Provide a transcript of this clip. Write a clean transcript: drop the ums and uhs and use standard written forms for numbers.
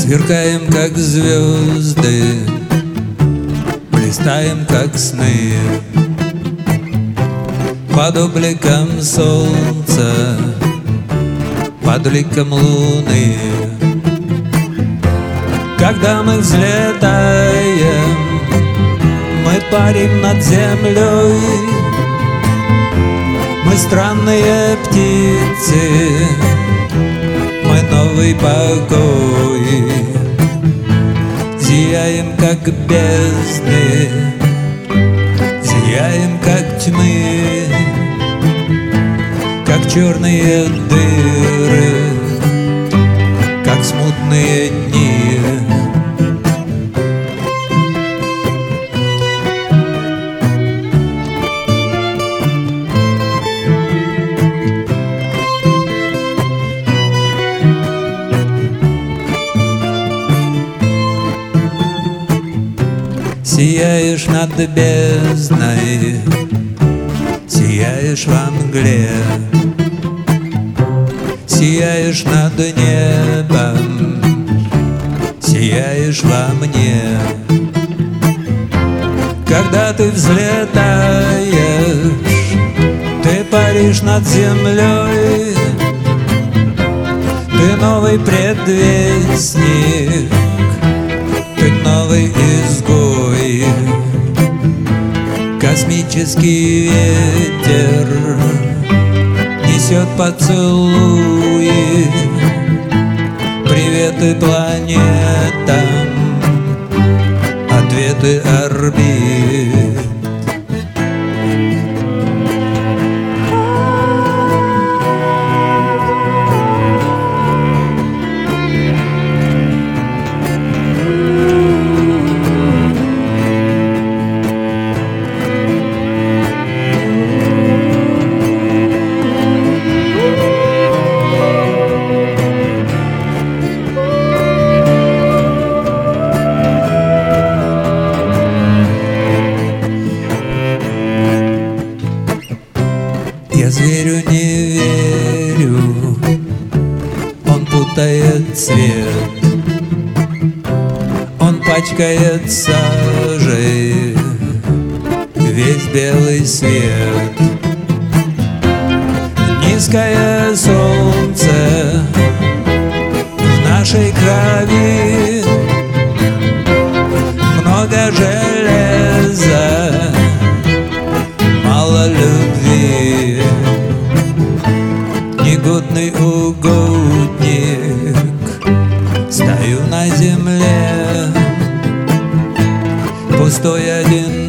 Сверкаем, как звезды, блистаем, как сны, под обликом солнца, под ликом луны. Когда мы взлетаем, мы парим над землей. Мы странные птицы, мы новый покой. Зияем, как бездны, зияем, как тьмы, как черные дыры, как смутные дни. Сияешь над бездной, сияешь во мгле, сияешь над небом, сияешь во мне. Когда ты взлетаешь, ты паришь над землей. Ты новый предвестник, ты новый изгой. Космический ветер несет поцелуи, приветы планетам, ответы орбит. Я зверю не верю, он путает цвет, он пачкает сажей весь белый свет. Низкое солнце в нашей крови, много железа, мало любви. Негодный угодник, стою на земле, пустой один